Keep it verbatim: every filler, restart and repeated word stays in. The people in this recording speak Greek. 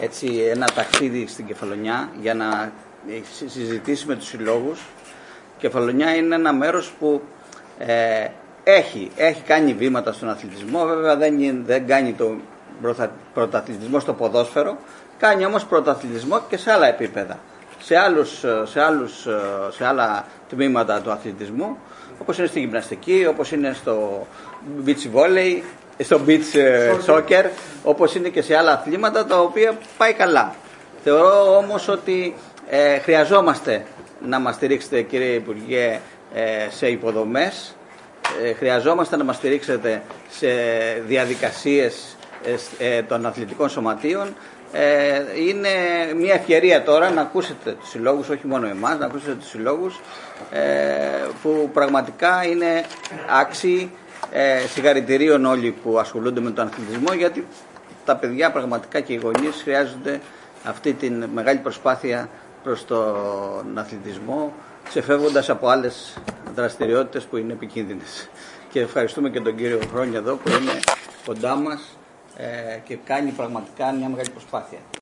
έτσι, ένα ταξίδι στην Κεφαλονιά για να συζητήσει με τους συλλόγους. Η Κεφαλονιά είναι ένα μέρος που ε, έχει, έχει κάνει βήματα στον αθλητισμό, βέβαια δεν, δεν κάνει το πρωταθλητισμό στο ποδόσφαιρο, κάνει όμως πρωταθλητισμό και σε άλλα επίπεδα, σε, άλλους, σε, άλλους, σε άλλα τμήματα του αθλητισμού, όπως είναι στη γυμναστική, όπως είναι στο beach volley, στο beach soccer, όπως είναι και σε άλλα αθλήματα τα οποία πάει καλά. Θεωρώ όμως ότι ε, χρειαζόμαστε να μας στηρίξετε, κύριε Υπουργέ, ε, σε υποδομές, ε, χρειαζόμαστε να μας στηρίξετε σε διαδικασίες ε, ε, των αθλητικών σωματείων. Ε, είναι μια ευκαιρία τώρα να ακούσετε τους συλλόγους, όχι μόνο εμάς, να ακούσετε τους συλλόγους ε, που πραγματικά είναι άξιοι ε, συγχαρητηρίων όλοι που ασχολούνται με τον αθλητισμό, γιατί τα παιδιά πραγματικά και οι γονείς χρειάζονται αυτή τη μεγάλη προσπάθεια προς τον αθλητισμό, ξεφεύγοντας από άλλες δραστηριότητες που είναι επικίνδυνες. Και ευχαριστούμε και τον κύριο Χρόνια εδώ που είναι κοντά μας ε, και κάνει πραγματικά μια μεγάλη προσπάθεια.